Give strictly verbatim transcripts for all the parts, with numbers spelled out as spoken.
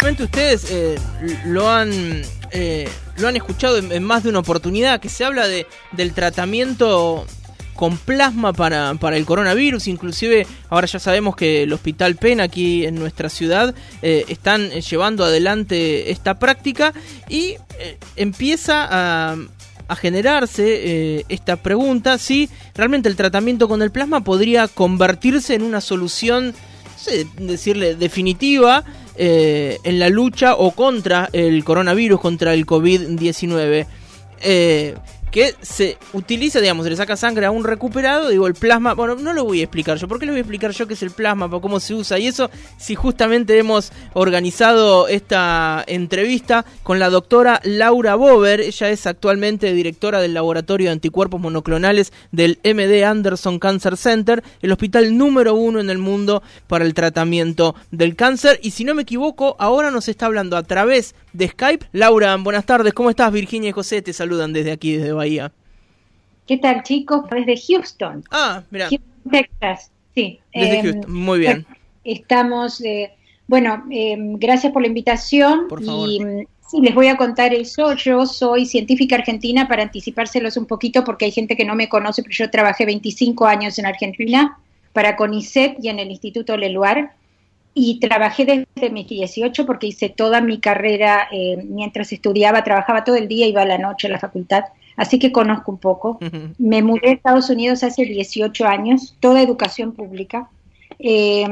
Seguramente ustedes eh, lo han eh, lo han escuchado en, en más de una oportunidad, que se habla de del tratamiento con plasma para, para el coronavirus. Inclusive ahora ya sabemos que el Hospital Penn aquí en nuestra ciudad eh, están llevando adelante esta práctica y eh, empieza a, a generarse eh, esta pregunta si realmente el tratamiento con el plasma podría convertirse en una solución, no sé, decirle definitiva, eh, en la lucha o contra el coronavirus, contra el COVID diecinueve. Eh, que se utiliza, digamos, se le saca sangre a un recuperado, digo, el plasma, bueno, no lo voy a explicar yo, ¿por qué le voy a explicar yo qué es el plasma, cómo se usa y eso? Si justamente hemos organizado esta entrevista con la doctora Laura Bober. Ella es actualmente directora del Laboratorio de Anticuerpos Monoclonales del M D Anderson Cancer Center, el hospital número uno en el mundo para el tratamiento del cáncer, y si no me equivoco, ahora nos está hablando a través de Skype. Laura, buenas tardes, ¿cómo estás? Virginia y José te saludan desde aquí, desde Bahía. ¿Qué tal, chicos? Desde Houston. Ah, mira. Houston, Texas, sí. Desde eh, Houston, muy bien. Estamos, eh, bueno, eh, gracias por la invitación. Por favor. Y sí, les voy a contar eso. Yo soy científica argentina, para anticipárselos un poquito, porque hay gente que no me conoce, pero yo trabajé veinticinco años en Argentina para CONICET y en el Instituto Leluar. Y trabajé desde mis dieciocho porque hice toda mi carrera eh, mientras estudiaba, trabajaba todo el día, iba a la noche a la facultad, así que conozco un poco. Uh-huh. Me mudé a Estados Unidos hace dieciocho años, toda educación pública. Eh,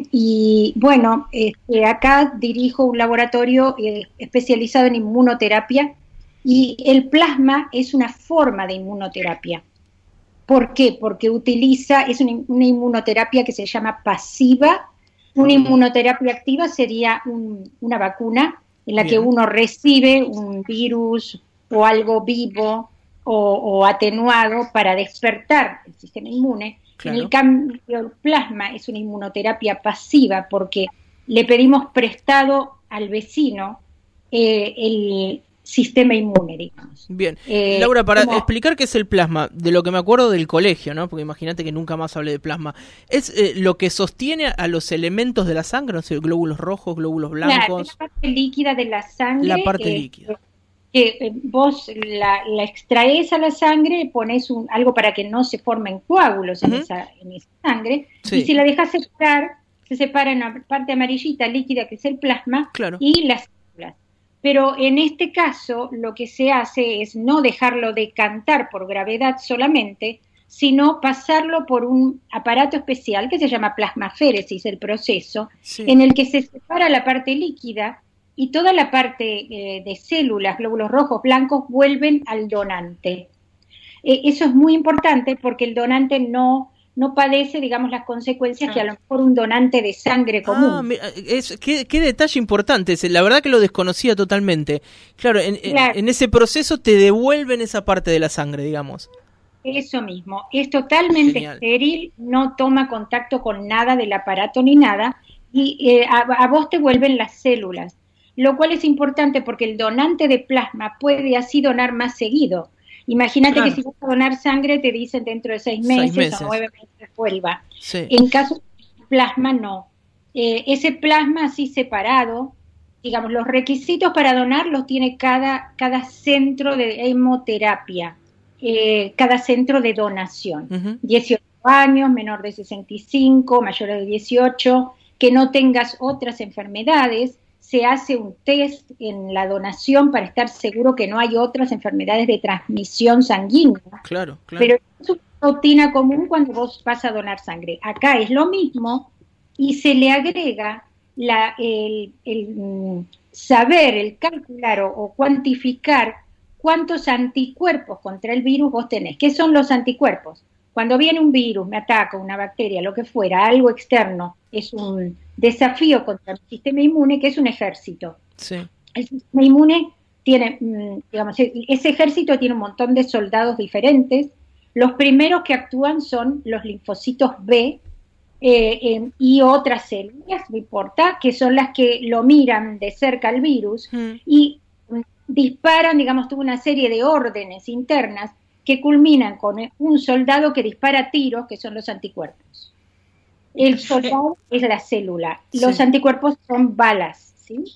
y bueno, este, acá dirijo un laboratorio eh, especializado en inmunoterapia, y el plasma es una forma de inmunoterapia. ¿Por qué? Porque utiliza, es una, una inmunoterapia que se llama pasiva. Una inmunoterapia activa sería un, una vacuna en la Bien. que uno recibe un virus o algo vivo o, o atenuado para despertar el sistema inmune. Claro. En el cambio, el plasma es una inmunoterapia pasiva porque le pedimos prestado al vecino eh, el sistema inmune, digamos. Bien. Eh, Laura, para como... explicar qué es el plasma, de lo que me acuerdo del colegio, ¿no? Porque imagínate que nunca más hablé de plasma. ¿Es eh, lo que sostiene a los elementos de la sangre? No sé, glóbulos rojos, glóbulos blancos. Claro, la parte líquida de la sangre. La parte eh, líquida. Que eh, vos la, la extraes a la sangre, pones un, algo para que no se formen coágulos en, uh-huh. esa, en esa sangre, sí. Y si la dejas separar, se separa en la parte amarillita líquida, que es el plasma, claro. Y las células. Pero en este caso lo que se hace es no dejarlo decantar por gravedad solamente, sino pasarlo por un aparato especial que se llama plasmaféresis, el proceso, sí. En el que se separa la parte líquida y toda la parte eh, de células, glóbulos rojos, blancos, vuelven al donante. Eh, eso es muy importante porque el donante no... no padece, digamos, las consecuencias ah. que a lo mejor un donante de sangre común. Ah, mira, es, qué, qué detalle importante ese, la verdad que lo desconocía totalmente. Claro, en, claro, en ese proceso te devuelven esa parte de la sangre, digamos. Eso mismo, es totalmente Genial. estéril, no toma contacto con nada del aparato ni nada, y eh, a, a vos te vuelven las células, lo cual es importante porque el donante de plasma puede así donar más seguido. Imagínate claro. que si vas a donar sangre te dicen dentro de seis meses, seis meses. o nueve meses vuelva. Sí. En caso de plasma no. Eh, ese plasma así separado, digamos, los requisitos para donar los tiene cada, cada centro de hemoterapia, eh, cada centro de donación. Uh-huh. dieciocho años, menor de sesenta y cinco, mayor de dieciocho, que no tengas otras enfermedades. Se hace un test en la donación para estar seguro que no hay otras enfermedades de transmisión sanguínea. Claro, claro. Pero es una rutina común cuando vos vas a donar sangre. Acá es lo mismo y se le agrega la, el, el saber, el calcular o, o cuantificar cuántos anticuerpos contra el virus vos tenés. ¿Qué son los anticuerpos? Cuando viene un virus, me ataca, una bacteria, lo que fuera, algo externo, es un desafío contra el sistema inmune, que es un ejército. Sí. El sistema inmune tiene, digamos, ese ejército tiene un montón de soldados diferentes. Los primeros que actúan son los linfocitos B eh, eh, y otras células, no importa, que son las que lo miran de cerca al virus mm. y disparan, digamos, tuvo una serie de órdenes internas que culminan con un soldado que dispara tiros, que son los anticuerpos. El soldado es la célula, los sí. anticuerpos son balas, ¿sí?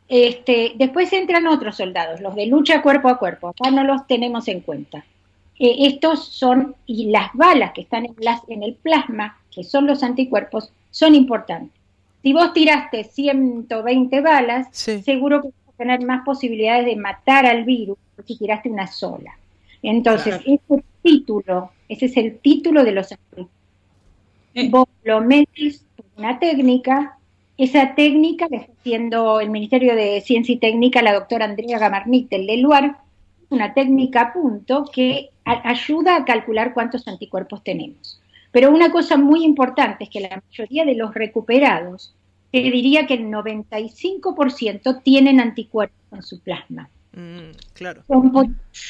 Este, después entran otros soldados, los de lucha cuerpo a cuerpo, acá no los tenemos en cuenta. Eh, estos son, y las balas que están en, las, en el plasma, que son los anticuerpos, son importantes. Si vos tiraste ciento veinte balas, sí, seguro que vas a tener más posibilidades de matar al virus que si tiraste una sola. Entonces, claro, ese título, ese es el título de los anticuerpos. Eh. Vos lo metes por una técnica. Esa técnica la está haciendo el Ministerio de Ciencia y Técnica, la doctora Andrea Gamarnik del Leluar, una técnica a punto que a- ayuda a calcular cuántos anticuerpos tenemos. Pero una cosa muy importante es que la mayoría de los recuperados, te diría que el noventa y cinco por ciento tienen anticuerpos en su plasma. Mm, claro. Son muy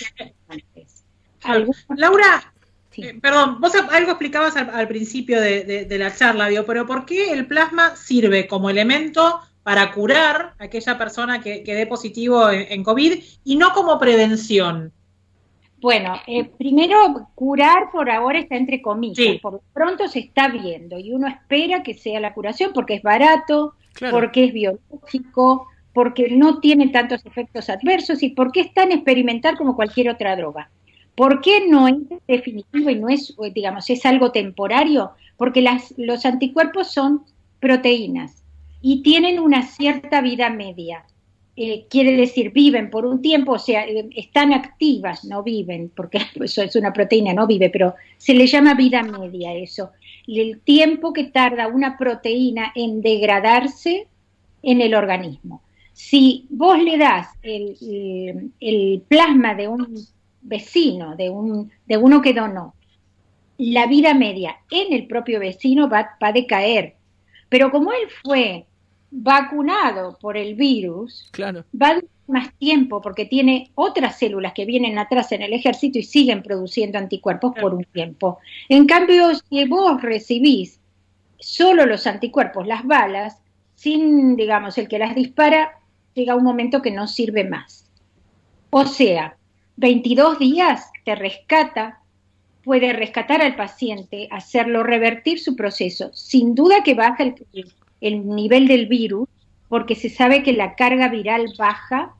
claro. Laura, sí. eh, perdón, vos algo explicabas al, al principio de, de, de la charla, digo, pero ¿por qué el plasma sirve como elemento para curar a aquella persona que, que dé positivo en, en COVID y no como prevención? Bueno, eh, primero, curar por ahora está entre comillas, sí, por lo pronto se está viendo y uno espera que sea la curación porque es barato, claro, porque es biológico, porque no tiene tantos efectos adversos y porque es tan experimental como cualquier otra droga. ¿Por qué no es definitivo y no es, digamos, es algo temporario? Porque las, los anticuerpos son proteínas y tienen una cierta vida media. Eh, quiere decir, viven por un tiempo, o sea, eh, están activas, no viven, porque eso es una proteína, no vive, pero se le llama vida media eso. Y el tiempo que tarda una proteína en degradarse en el organismo. Si vos le das el, el, el plasma de un vecino, de, un, de uno que donó, la vida media en el propio vecino va, va a decaer. Pero como él fue vacunado por el virus, claro, va a durar más tiempo porque tiene otras células que vienen atrás en el ejército y siguen produciendo anticuerpos, claro, por un tiempo. En cambio, si vos recibís solo los anticuerpos, las balas, sin, digamos, el que las dispara, llega un momento que no sirve más. O sea, veintidós días te rescata, puede rescatar al paciente, hacerlo revertir su proceso. Sin duda que baja el, el nivel del virus, porque se sabe que la carga viral baja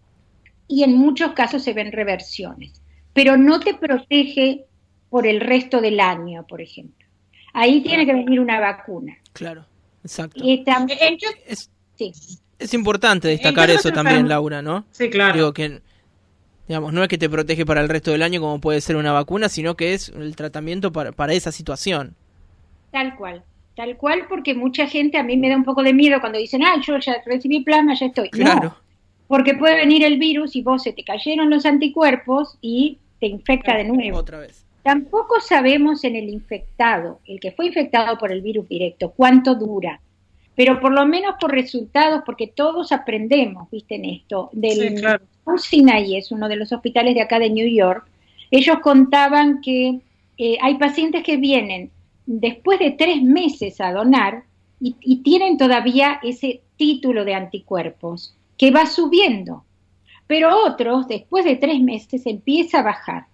y en muchos casos se ven reversiones. Pero no te protege por el resto del año, por ejemplo. Ahí tiene que venir una vacuna. Claro, exacto. Esta, es, sí. es importante destacar eso también, Laura, ¿no? Sí, claro. Digo que, digamos, no es que te protege para el resto del año como puede ser una vacuna, sino que es el tratamiento para, para esa situación. Tal cual, tal cual, porque mucha gente, a mí me da un poco de miedo cuando dicen, ah, yo ya recibí plasma, ya estoy. Claro. No, porque puede venir el virus y vos se te cayeron los anticuerpos y te infecta claro, de nuevo. Otra vez. Tampoco sabemos en el infectado, el que fue infectado por el virus directo, cuánto dura. Pero por lo menos por resultados, porque todos aprendemos, viste, en esto, del sí, claro. Sinai, es uno de los hospitales de acá de New York, ellos contaban que eh, hay pacientes que vienen después de tres meses a donar y, y tienen todavía ese título de anticuerpos que va subiendo, pero otros después de tres meses empieza a bajar.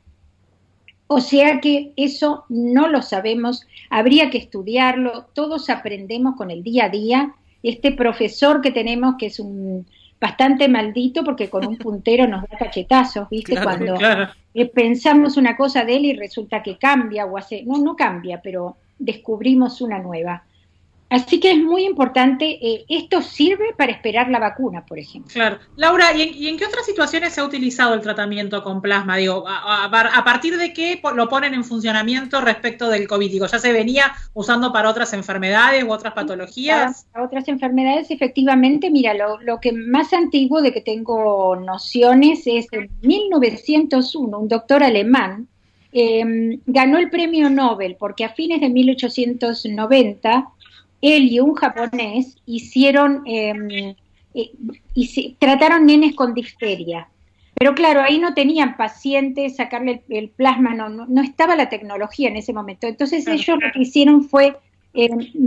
O sea que eso no lo sabemos, habría que estudiarlo, todos aprendemos con el día a día. Este profesor que tenemos, que es un bastante maldito, porque con un puntero nos da cachetazos, ¿viste? Claro, Cuando claro. pensamos una cosa de él y resulta que cambia, o hace, no, no cambia, pero descubrimos una nueva. Así que es muy importante, eh, esto sirve para esperar la vacuna, por ejemplo. Claro. Laura, ¿y en, ¿y en qué otras situaciones se ha utilizado el tratamiento con plasma? Digo, a, a, a partir de qué lo ponen en funcionamiento respecto del COVID? Digo, ¿ya se venía usando para otras enfermedades u otras patologías? Para, para otras enfermedades, efectivamente, mira, lo, lo que más antiguo de que tengo nociones es en mil novecientos uno, un doctor alemán eh, ganó el premio Nobel porque a fines de mil ochocientos noventa él y un japonés hicieron, eh, eh, hici- trataron nenes con difteria. Pero claro, ahí no tenían pacientes, sacarle el, el plasma, no, no, no estaba la tecnología en ese momento. Entonces ellos lo que hicieron fue eh,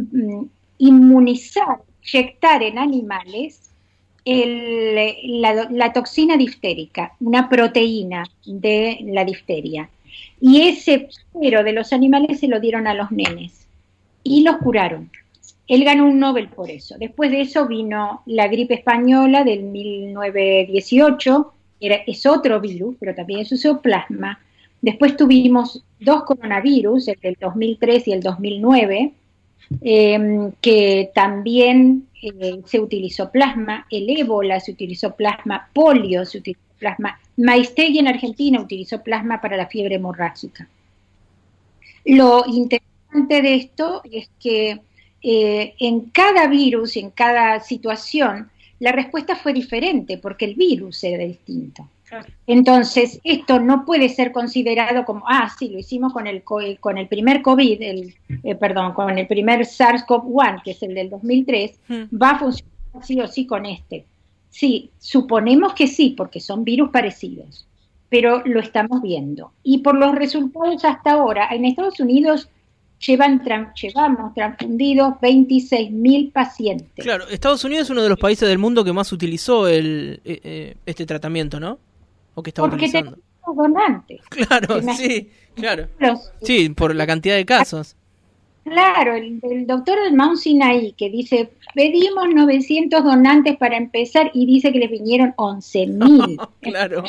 inmunizar, inyectar en animales el, la, la toxina diftérica, una proteína de la difteria. Y ese suero de los animales se lo dieron a los nenes y los curaron. Él ganó un Nobel por eso. Después de eso vino la gripe española del mil novecientos dieciocho, era, es otro virus, pero también es useoplasma. Después tuvimos dos coronavirus, el del dos mil tres y el dos mil nueve, eh, que también eh, se utilizó plasma, el ébola se utilizó plasma, polio se utilizó plasma, Maistegui en Argentina utilizó plasma para la fiebre hemorrágica. Lo interesante de esto es que eh, en cada virus, en cada situación, la respuesta fue diferente porque el virus era distinto. Entonces, esto no puede ser considerado como, ah, sí, lo hicimos con el con el primer COVID, el, eh, perdón, con el primer SARS-CoV uno, que es el del dos mil tres, hmm. va a funcionar sí o sí con este. Sí, suponemos que sí, porque son virus parecidos, pero lo estamos viendo. Y por los resultados hasta ahora, en Estados Unidos llevan tran, llevamos transfundidos veintiséis mil pacientes. Claro, Estados Unidos es uno de los países del mundo que más utilizó el, eh, este tratamiento, ¿no? ¿O que está Porque utilizando? Tenemos donantes. Claro, sí, claro. Los, sí, por la cantidad de casos. Claro, el, el doctor del Mount Sinai que dice, pedimos novecientos donantes para empezar y dice que les vinieron once mil. Claro,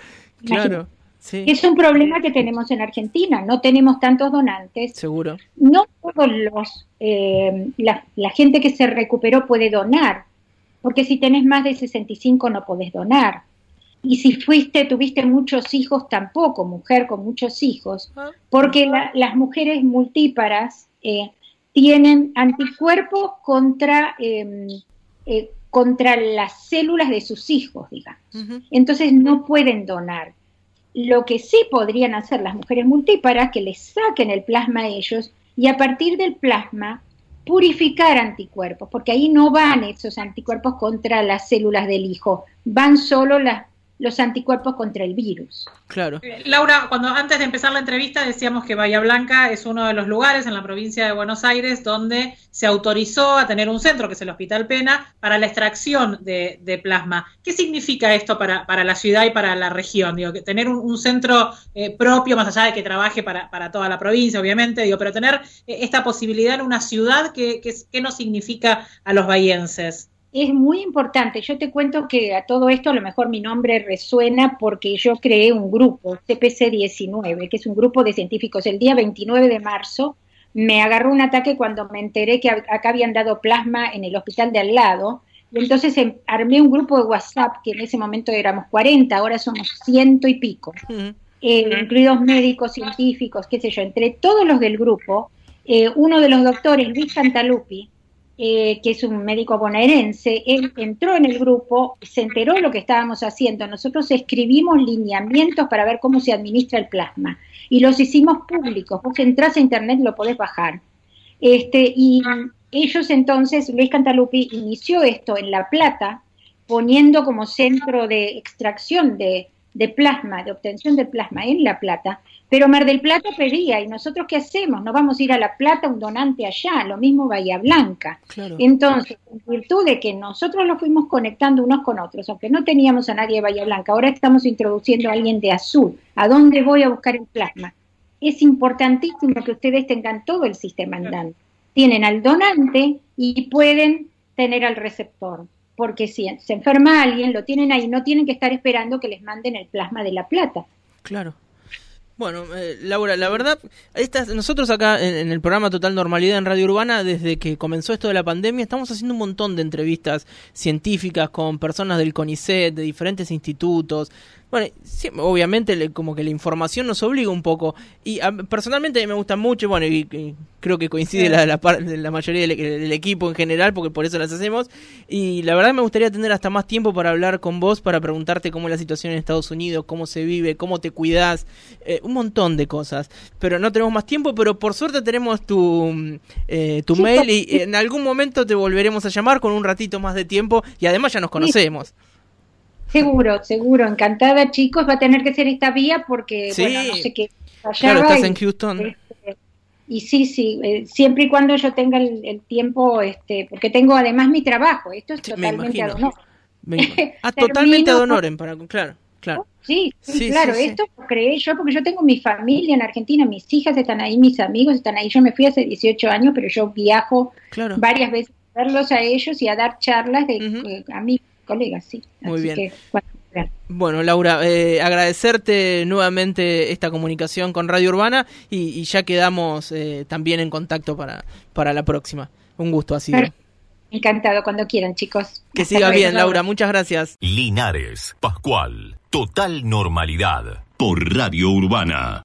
claro. Sí. Es un problema que tenemos en Argentina, no tenemos tantos donantes. Seguro. No todos los, eh, la, la gente que se recuperó puede donar, porque si tenés más de sesenta y cinco no podés donar. Y si fuiste, tuviste muchos hijos, tampoco, mujer con muchos hijos, porque la, las mujeres multíparas eh, tienen anticuerpos contra, eh, eh, contra las células de sus hijos, digamos. Uh-huh. Entonces no pueden donar. Lo que sí podrían hacer las mujeres multíparas, que les saquen el plasma a ellos y a partir del plasma purificar anticuerpos, porque ahí no van esos anticuerpos contra las células del hijo, van solo las los anticuerpos contra el virus. Claro. Eh, Laura, cuando antes de empezar la entrevista decíamos que Bahía Blanca es uno de los lugares en la provincia de Buenos Aires donde se autorizó a tener un centro, que es el Hospital Pena, para la extracción de, de plasma. ¿Qué significa esto para, para la ciudad y para la región? Digo, que tener un, un centro eh, propio, más allá de que trabaje para, para toda la provincia, obviamente, digo, pero tener eh, esta posibilidad en una ciudad, ¿qué, qué, qué nos significa a los bahienses? Es muy importante. Yo te cuento que a todo esto a lo mejor mi nombre resuena porque yo creé un grupo, C P C diecinueve, que es un grupo de científicos. El día veintinueve de marzo me agarró un ataque cuando me enteré que acá habían dado plasma en el hospital de al lado. Y entonces armé un grupo de WhatsApp, que en ese momento éramos cuarenta, ahora somos ciento y pico, uh-huh. eh, uh-huh. incluidos médicos, científicos, qué sé yo. Entre todos los del grupo, eh, uno de los doctores, Luis Cantalupi, Eh, que es un médico bonaerense, él entró en el grupo, se enteró de lo que estábamos haciendo, nosotros escribimos lineamientos para ver cómo se administra el plasma, y los hicimos públicos, vos entrás a internet y lo podés bajar. Este, y ellos entonces, Luis Cantalupi inició esto en La Plata, poniendo como centro de extracción de, de plasma, de obtención de plasma en La Plata, pero Mar del Plata pedía, ¿y nosotros qué hacemos? No vamos a ir a La Plata, un donante allá, lo mismo Bahía Blanca. Claro. Entonces, en virtud de que nosotros lo fuimos conectando unos con otros, aunque no teníamos a nadie de Bahía Blanca, ahora estamos introduciendo a alguien de Azul. ¿A dónde voy a buscar el plasma? Es importantísimo que ustedes tengan todo el sistema andando. Tienen al donante y pueden tener al receptor, porque si se enferma alguien, lo tienen ahí, no tienen que estar esperando que les manden el plasma de La Plata. Claro. Bueno, eh, Laura, la verdad, estas, nosotros acá en, en el programa Total Normalidad en Radio Urbana, desde que comenzó esto de la pandemia, estamos haciendo un montón de entrevistas científicas con personas del CONICET, de diferentes institutos. Bueno, sí, obviamente como que la información nos obliga un poco. Y a, personalmente me gusta mucho, bueno, y, y creo que coincide la, la, la mayoría del, del equipo en general, porque por eso las hacemos. Y la verdad me gustaría tener hasta más tiempo para hablar con vos, para preguntarte cómo es la situación en Estados Unidos, cómo se vive, cómo te cuidás, eh, un montón de cosas. Pero no tenemos más tiempo, pero por suerte tenemos tu, eh, tu sí, mail y en algún momento te volveremos a llamar con un ratito más de tiempo y además ya nos conocemos. Sí. Seguro, seguro, encantada, chicos. Va a tener que ser esta vía porque, sí. bueno, no sé qué. Claro, estás en Houston. Este, y sí, sí, eh, siempre y cuando yo tenga el, el tiempo, este, porque tengo además mi trabajo. Esto es sí, totalmente ad honorem. Ah, totalmente ad honorem, para, claro. claro. Sí, sí, sí claro, sí, sí. esto lo creé yo porque yo tengo mi familia en Argentina, mis hijas están ahí, mis amigos están ahí. Yo me fui hace dieciocho años, pero yo viajo claro. varias veces a verlos a ellos y a dar charlas de Uh-huh. eh, a mis colegas, sí. Muy Así bien. Que, bueno, Bueno, Laura, eh, agradecerte nuevamente esta comunicación con Radio Urbana y, y ya quedamos eh, también en contacto para, para la próxima. Un gusto ha sido. Encantado, cuando quieran, chicos. Que Hasta siga luego. bien, Laura. Muchas gracias. Linares, Pascual, total normalidad por Radio Urbana.